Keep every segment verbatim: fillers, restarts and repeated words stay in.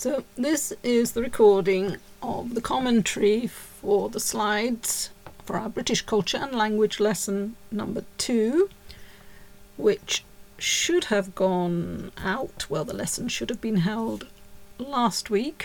So this is the recording of the commentary for the slides for our British Culture and Language lesson number two, which should have gone out, well, the lesson should have been held last week,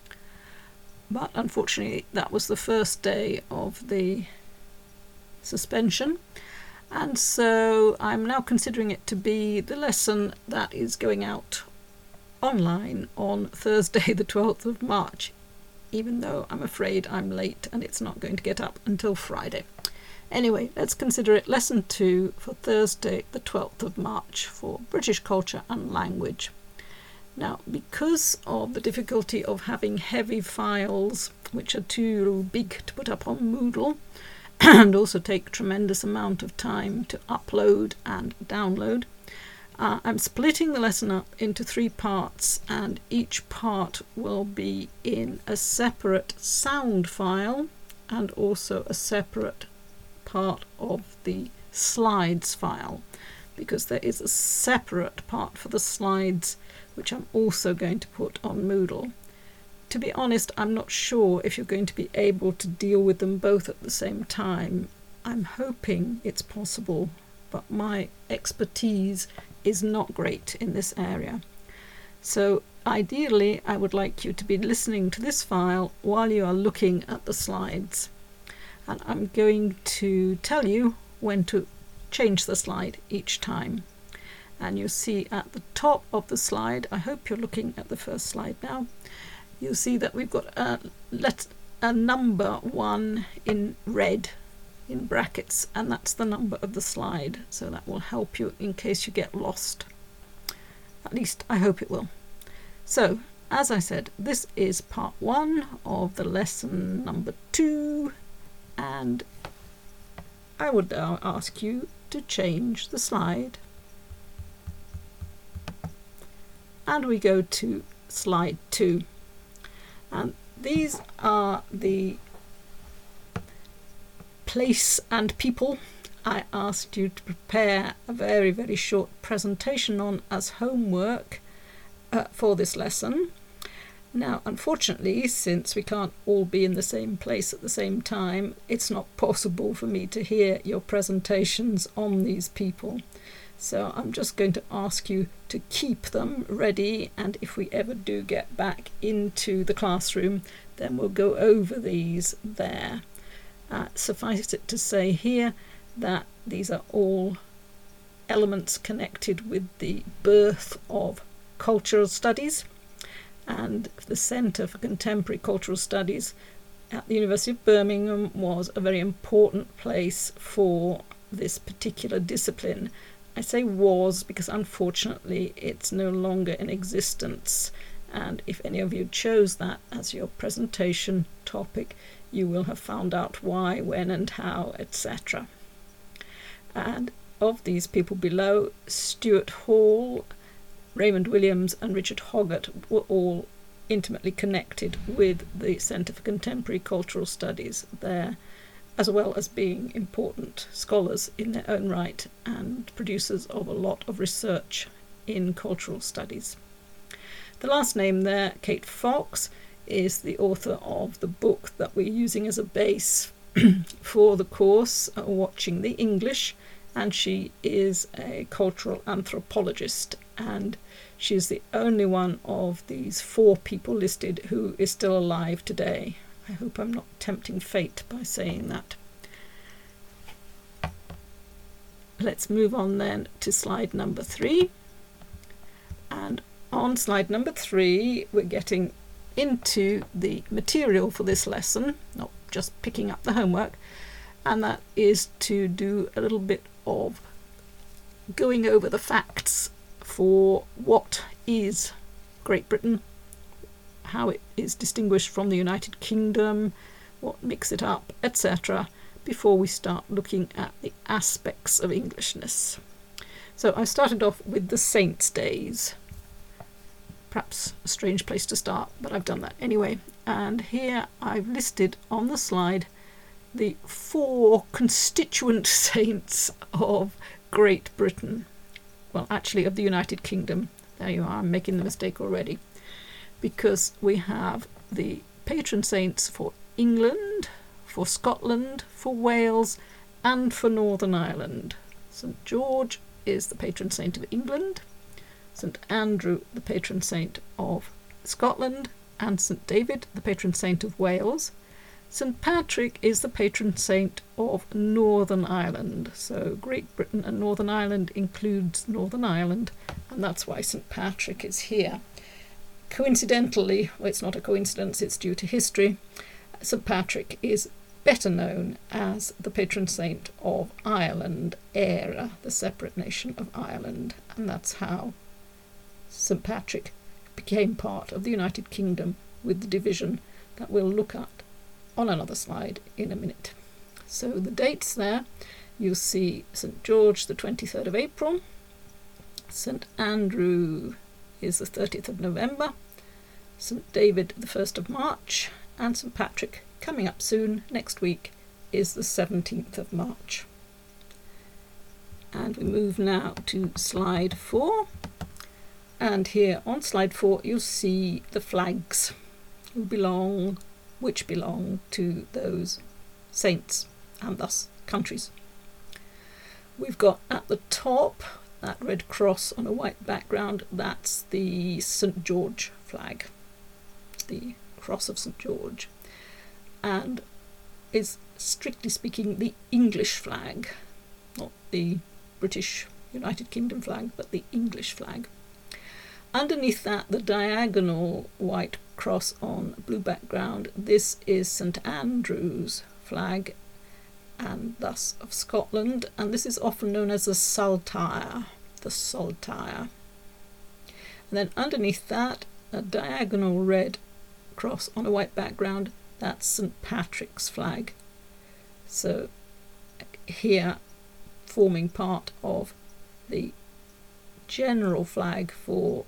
but unfortunately that was the first day of the suspension, and so I'm now considering it to be the lesson that is going out online on Thursday the twelfth of March, even though I'm afraid I'm late and it's not going to get up until Friday. Anyway, let's consider it lesson two for Thursday the twelfth of March for British Culture and Language. Now, because of the difficulty of having heavy files which are too big to put up on Moodle and also take a tremendous amount of time to upload and download, Uh, I'm splitting the lesson up into three parts, and each part will be in a separate sound file and also a separate part of the slides file, because there is a separate part for the slides which I'm also going to put on Moodle. To be honest, I'm not sure if you're going to be able to deal with them both at the same time. I'm hoping it's possible, but my expertise is not great in this area. So ideally I would like you to be listening to this file while you are looking at the slides, and I'm going to tell you when to change the slide each time. And you see at the top of the slide, I hope you're looking at the first slide now, you'll see that we've got a, let, a number one in red in brackets, and that's the number of the slide, so that will help you in case you get lost. At least I hope it will. So, as I said, this is part one of the lesson number two, and I would now ask you to change the slide, and we go to slide two, and these are the place and people I asked you to prepare a very very short presentation on as homework uh, for this lesson. Now, unfortunately, since we can't all be in the same place at the same time, it's not possible for me to hear your presentations on these people, so I'm just going to ask you to keep them ready, and if we ever do get back into the classroom, then we'll go over these there. Uh, suffice it to say here that these are all elements connected with the birth of cultural studies, and the Centre for Contemporary Cultural Studies at the University of Birmingham was a very important place for this particular discipline. I say was because unfortunately it's no longer in existence, and if any of you chose that as your presentation topic, you will have found out why, when and how, et cetera. And of these people below, Stuart Hall, Raymond Williams and Richard Hoggart were all intimately connected with the Centre for Contemporary Cultural Studies there, as well as being important scholars in their own right and producers of a lot of research in cultural studies. The last name there, Kate Fox, is the author of the book that we're using as a base for the course, uh, Watching the English, and she is a cultural anthropologist, and she is the only one of these four people listed who is still alive today. I hope I'm not tempting fate by saying that. Let's move on then to slide number three, and on slide number three we're getting into the material for this lesson, not just picking up the homework, and that is to do a little bit of going over the facts for what is Great Britain, how it is distinguished from the United Kingdom, what makes it up, et cetera, before we start looking at the aspects of Englishness. So I started off with the Saints' Days. Perhaps a strange place to start, but I've done that anyway. And here I've listed on the slide the four constituent saints of Great Britain. Well, actually of the United Kingdom. There you are, I'm making the mistake already. because we have the patron saints for England, for Scotland, for Wales, and for Northern Ireland. Saint George is the patron saint of England, Saint Andrew the patron saint of Scotland, and Saint David the patron saint of Wales. Saint Patrick is the patron saint of Northern Ireland. So Great Britain and Northern Ireland includes Northern Ireland, and that's why Saint Patrick is here. Coincidentally, well, it's not a coincidence, it's due to history, Saint Patrick is better known as the patron saint of Ireland, Éire, the separate nation of Ireland, and that's how Saint Patrick became part of the United Kingdom with the division that we'll look at on another slide in a minute. So the dates there, you'll see Saint George the twenty-third of April, Saint Andrew is the thirtieth of November, Saint David the first of March, and Saint Patrick, coming up soon next week, is the seventeenth of March. And we move now to slide four, and here on slide four you'll see the flags who belong which belong to those saints and thus countries. We've got at the top that red cross on a white background, that's the Saint George flag, the cross of Saint George, and is strictly speaking the English flag, not the British United Kingdom flag, but the English flag. Underneath that, the diagonal white cross on blue background, this is Saint Andrew's flag, and thus of Scotland, and this is often known as the saltire, the saltire. And then underneath that, a diagonal red cross on a white background, that's Saint Patrick's flag. So here, forming part of the general flag for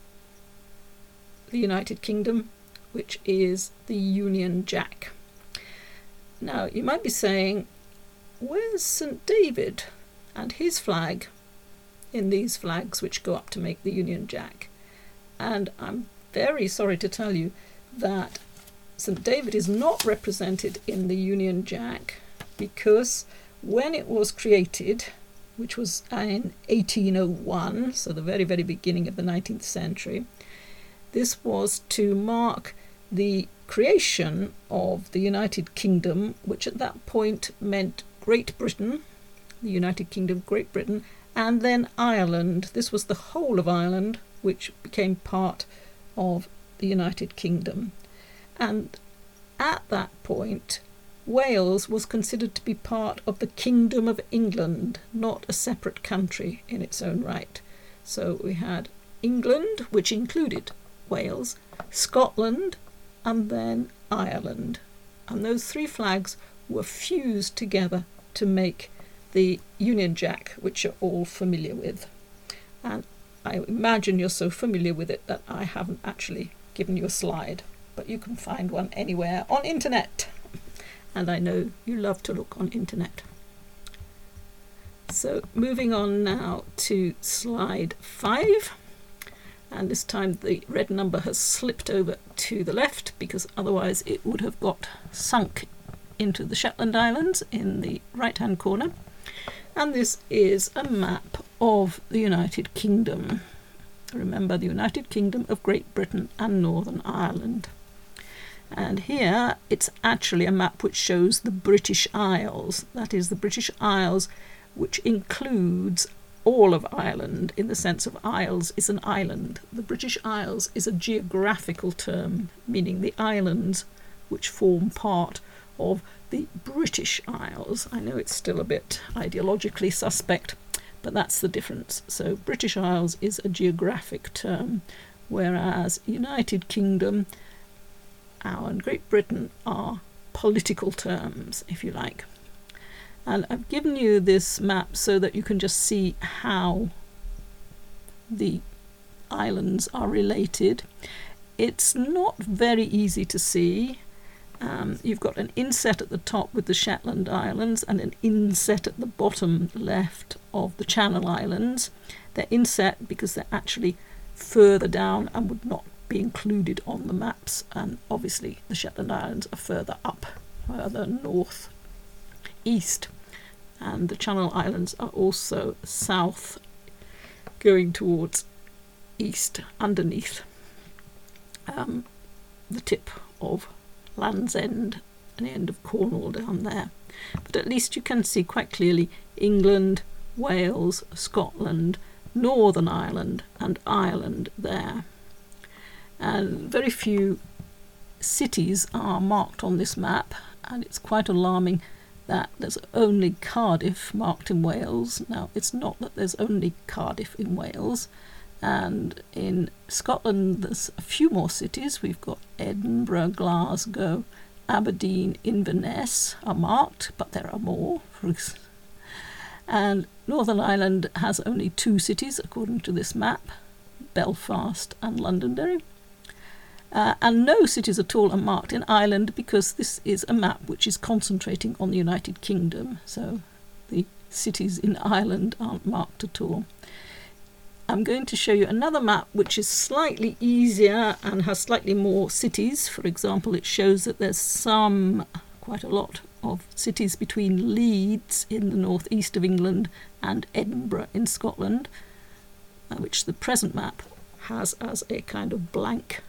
the United Kingdom, which is the Union Jack. Now you might be saying, where's Saint David and his flag in these flags which go up to make the Union Jack? And I'm very sorry to tell you that Saint David is not represented in the Union Jack, because when it was created, which was in eighteen oh one, so the very very beginning of the nineteenth century, this was to mark the creation of the United Kingdom, which at that point meant Great Britain, the United Kingdom, Great Britain, and then Ireland. This was the whole of Ireland, which became part of the United Kingdom. And at that point, Wales was considered to be part of the Kingdom of England, not a separate country in its own right. So we had England, which included Wales, Scotland, and then Ireland. And those three flags were fused together to make the Union Jack, which you're all familiar with. And I imagine you're so familiar with it that I haven't actually given you a slide, but you can find one anywhere on internet. And I know you love to look on internet. So moving on now to slide five. And this time the red number has slipped over to the left, because otherwise it would have got sunk into the Shetland Islands in the right hand corner. And this is a map of the United Kingdom. Remember, the United Kingdom of Great Britain and Northern Ireland. And here it's actually a map which shows the British Isles. That is, the British Isles, which includes all of Ireland, in the sense of Isles is an island. The British Isles is a geographical term, meaning the islands which form part of the British Isles. I know it's still a bit ideologically suspect, but that's the difference. So British Isles is a geographic term, whereas United Kingdom and Great Britain are political terms, if you like. And I've given you this map so that you can just see how the islands are related. It's not very easy to see. Um, you've got an inset at the top with the Shetland Islands and an inset at the bottom left of the Channel Islands. They're inset because they're actually further down and would not be included on the maps, and obviously the Shetland Islands are further up, further north east, and the Channel Islands are also south, going towards east underneath um, the tip of Land's End and the end of Cornwall down there. But at least you can see quite clearly England, Wales, Scotland, Northern Ireland and Ireland there. And very few cities are marked on this map, and it's quite alarming that there's only Cardiff marked in Wales. Now, it's not that there's only Cardiff in Wales, and in Scotland there's a few more cities. We've got Edinburgh, Glasgow, Aberdeen, Inverness are marked, but there are more. And Northern Ireland has only two cities according to this map, Belfast and Londonderry. Uh, and no cities at all are marked in Ireland, because this is a map which is concentrating on the United Kingdom, so the cities in Ireland aren't marked at all. I'm going to show you another map which is slightly easier and has slightly more cities. For example, it shows that there's some, quite a lot, of cities between Leeds in the northeast of England and Edinburgh in Scotland, uh, which the present map has as a kind of blank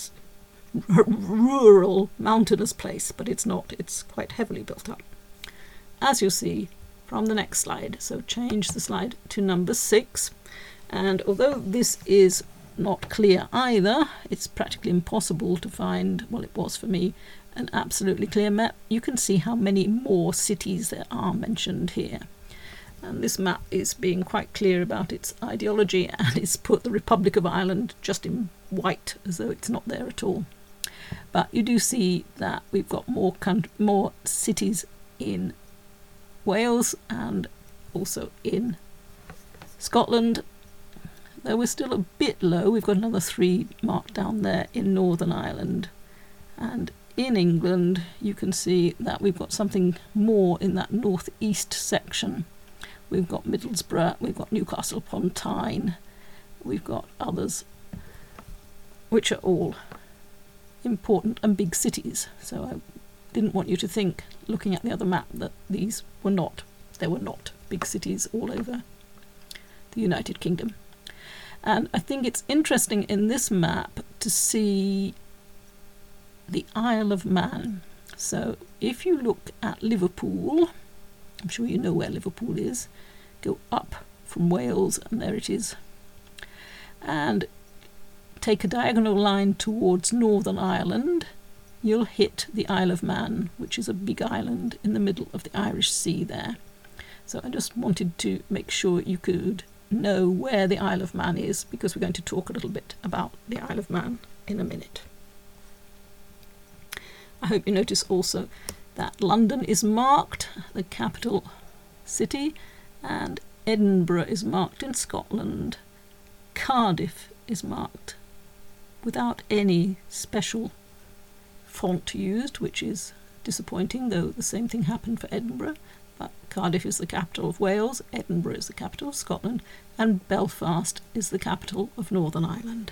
rural mountainous place, but it's not, it's quite heavily built up, as you'll see from the next slide. So change the slide to number six, and although this is not clear either, it's practically impossible to find, well, it was for me, an absolutely clear map. You can see how many more cities there are mentioned here. And this map is being quite clear about its ideology, and it's put the Republic of Ireland just in white, as though it's not there at all. But you do see that we've got more more cities in Wales and also in Scotland. Though we're still a bit low, we've got another three marked down there in Northern Ireland. And in England, you can see that we've got something more in that northeast section. We've got Middlesbrough, we've got Newcastle upon Tyne, we've got others which are all important and big cities. So I didn't want you to think, looking at the other map, that these were not, there were not big cities all over the United Kingdom. And I think it's interesting in this map to see the Isle of Man. So if you look at Liverpool, I'm sure you know where Liverpool is, go up from Wales, and there it is, and take a diagonal line towards Northern Ireland, you'll hit the Isle of Man, which is a big island in the middle of the Irish Sea there. So I just wanted to make sure you could know where the Isle of Man is, because we're going to talk a little bit about the Isle of Man in a minute. I hope you notice also that London is marked, the capital city, and Edinburgh is marked in Scotland. Cardiff is marked without any special font used, which is disappointing, though the same thing happened for Edinburgh. But Cardiff is the capital of Wales, Edinburgh is the capital of Scotland, and Belfast is the capital of Northern Ireland.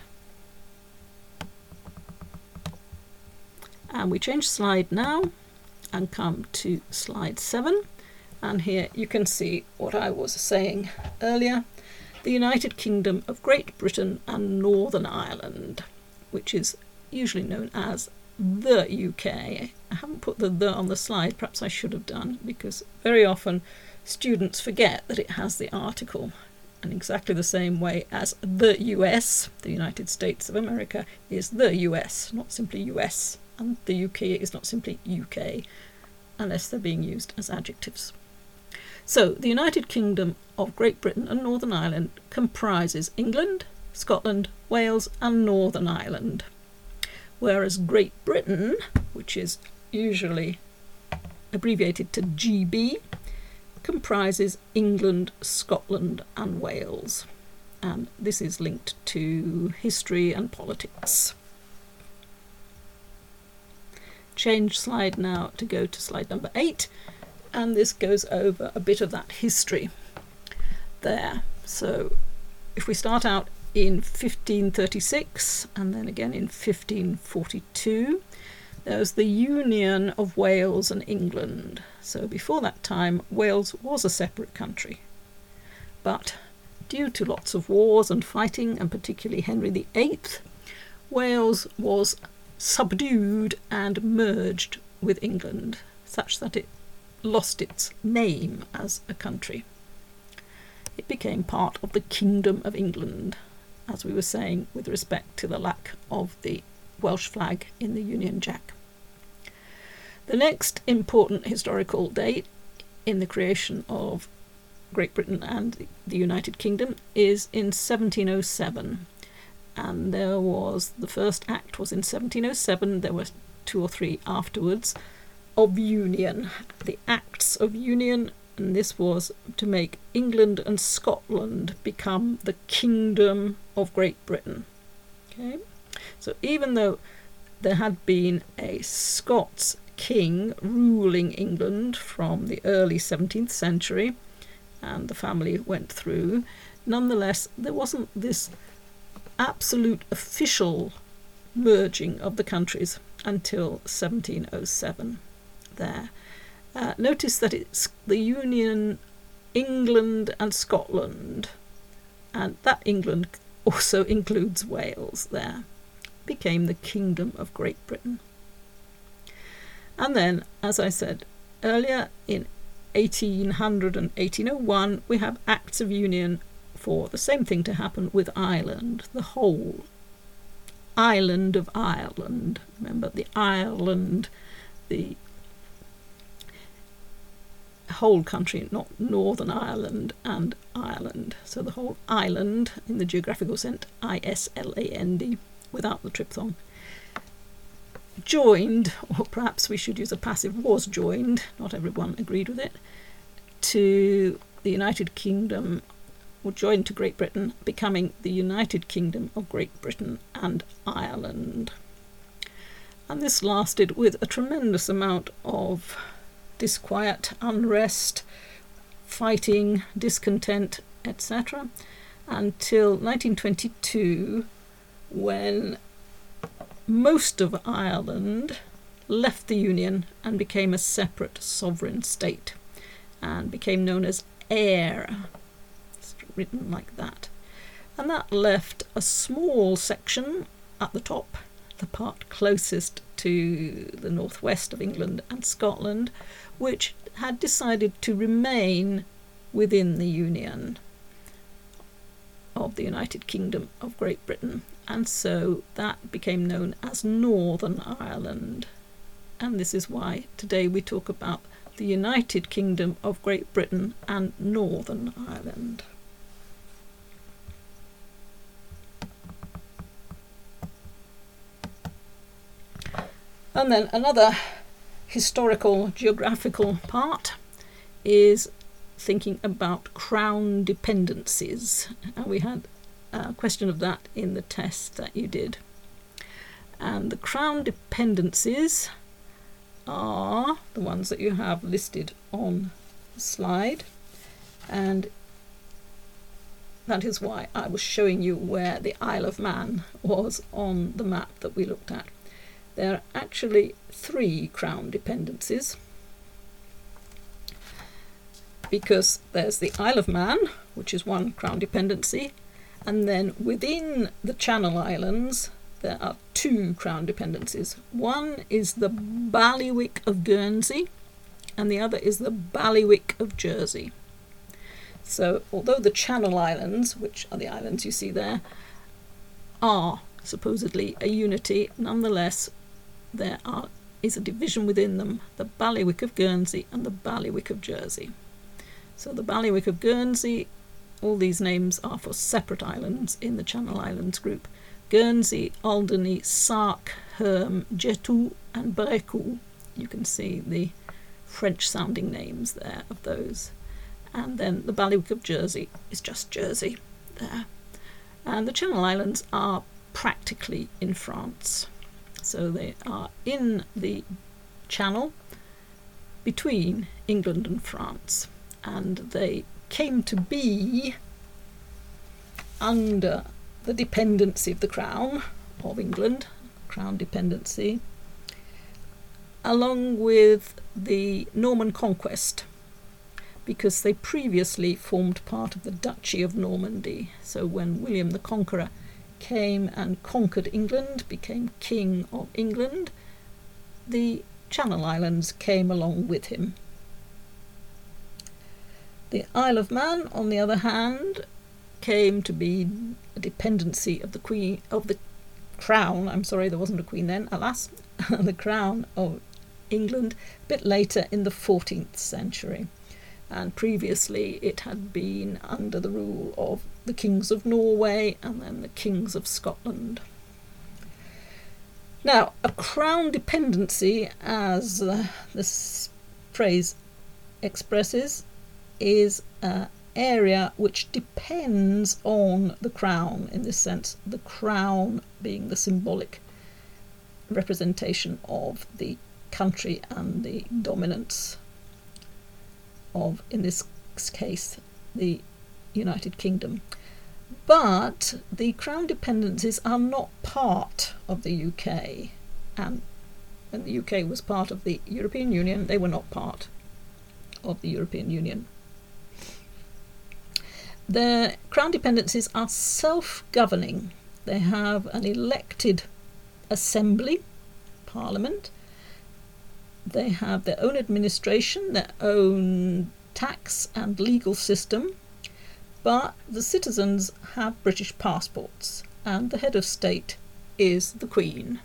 And we change slide now and come to slide seven, and here you can see what I was saying earlier, the United Kingdom of Great Britain and Northern Ireland, which is usually known as the U K. I haven't put the the on the slide, perhaps I should have done, because very often students forget that it has the article, in exactly the same way as the U S, the United States of America, is the U S, not simply U S, and the U K is not simply U K, unless they're being used as adjectives. So the United Kingdom of Great Britain and Northern Ireland comprises England, Scotland, Wales and Northern Ireland, whereas Great Britain, which is usually abbreviated to G B, comprises England, Scotland and Wales, and this is linked to history and politics. Change slide now to go to slide number eight, and this goes over a bit of that history there. So if we start out in fifteen thirty-six and then again in fifteen forty-two. There was the Union of Wales and England. So before that time, Wales was a separate country. But due to lots of wars and fighting, and particularly Henry the Eighth, Wales was subdued and merged with England, such that it lost its name as a country. It became part of the Kingdom of England, as we were saying with respect to the lack of the Welsh flag in the Union Jack. The next important historical date in the creation of Great Britain and the United Kingdom is in seventeen oh seven, and there was the first act was in seventeen oh seven. There were two or three afterwards of union, the Acts of Union, and this was to make England and Scotland become the Kingdom of Great Britain. Okay, so even though there had been a Scots king ruling England from the early seventeenth century, and the family went through, nonetheless there wasn't this absolute official merging of the countries until seventeen oh seven there. Uh, notice that it's the Union, England and Scotland, and that England also includes Wales there, became the Kingdom of Great Britain. And then, as I said earlier, in eighteen hundred and eighteen oh one, we have Acts of Union for the same thing to happen with Ireland, the whole island of Ireland. Remember, the Ireland, the whole country, not Northern Ireland and Ireland. So the whole island, in the geographical sense, I S L A N D, without the triphthong, joined, or perhaps we should use a passive, was joined, not everyone agreed with it, to the United Kingdom, or joined to Great Britain, becoming the United Kingdom of Great Britain and Ireland. And this lasted with a tremendous amount of disquiet, unrest, fighting, discontent, et cetera, until nineteen twenty-two, when most of Ireland left the Union and became a separate sovereign state and became known as Éire. It's written like that. And that left a small section at the top, the part closest to the northwest of England and Scotland, which had decided to remain within the Union of the United Kingdom of Great Britain, and so that became known as Northern Ireland. And this is why today we talk about the United Kingdom of Great Britain and Northern Ireland. And then another historical geographical part is thinking about crown dependencies, and we had a question of that in the test that you did. And the crown dependencies are the ones that you have listed on the slide, and that is why I was showing you where the Isle of Man was on the map that we looked at. There are actually three crown dependencies, because there's the Isle of Man, which is one crown dependency, and then within the Channel Islands there are two crown dependencies. One is the Bailiwick of Guernsey and the other is the Bailiwick of Jersey. So although the Channel Islands, which are the islands you see there, are supposedly a unity, nonetheless there are, is a division within them, the Bailiwick of Guernsey and the Bailiwick of Jersey. So the Bailiwick of Guernsey, all these names are for separate islands in the Channel Islands group. Guernsey, Alderney, Sark, Herm, Jetu and Brécourt. You can see the French sounding names there of those. And then the Bailiwick of Jersey is just Jersey there. And the Channel Islands are practically in France. So they are in the Channel between England and France. And they came to be under the dependency of the Crown of England, Crown dependency, along with the Norman conquest, because they previously formed part of the Duchy of Normandy. So when William the Conqueror came and conquered England, became King of England, the Channel Islands came along with him. The Isle of Man, on the other hand, came to be a dependency of the Queen of the Crown. I'm sorry, there wasn't a Queen then, alas, the Crown of England, a bit later in the fourteenth century. And previously it had been under the rule of the kings of Norway and then the kings of Scotland. Now, a crown dependency, as uh, this phrase expresses, is an area which depends on the crown, in this sense, the crown being the symbolic representation of the country and the dominance of, in this case, the United Kingdom. But the crown dependencies are not part of the U K, and when the U K was part of the European Union, they were not part of the European Union. The crown dependencies are self-governing. They have an elected assembly, parliament. They have their own administration, their own tax and legal system, but the citizens have British passports, and the head of state is the Queen.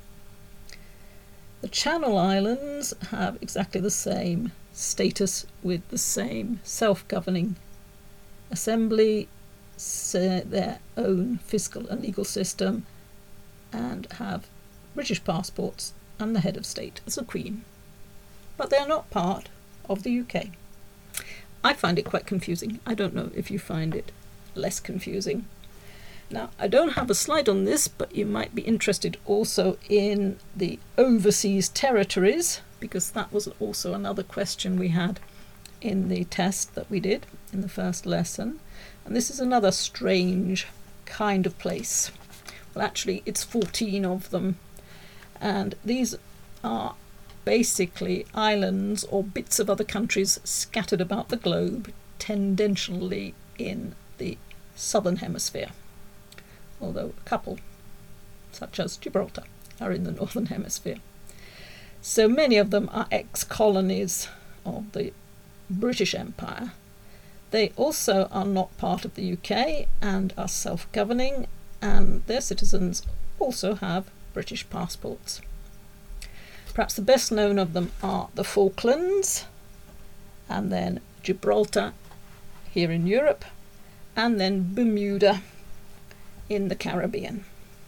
The Channel Islands have exactly the same status, with the same self-governing assembly, their own fiscal and legal system, and have British passports and the head of state as the Queen. But they are not part of the U K. I find it quite confusing. I don't know if you find it less confusing. Now, I don't have a slide on this, but you might be interested also in the overseas territories, because that was also another question we had in the test that we did in the first lesson. And this is another strange kind of place. Well, actually, it's fourteen of them. And these are basically islands or bits of other countries scattered about the globe, tendentially in the southern hemisphere, although a couple, such as Gibraltar, are in the northern hemisphere. So many of them are ex-colonies of the British Empire. They also are not part of the U K and are self-governing, and their citizens also have British passports. Perhaps the best known of them are the Falklands, and then Gibraltar here in Europe, and then Bermuda in the Caribbean.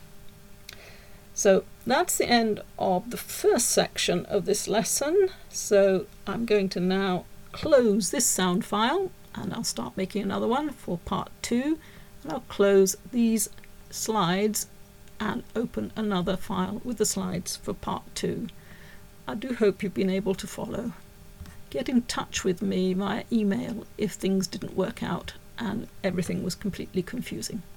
So that's the end of the first section of this lesson. So I'm going to now close this sound file, and I'll start making another one for part two, and I'll close these slides and open another file with the slides for part two. I do hope you've been able to follow. Get in touch with me via email if things didn't work out and everything was completely confusing.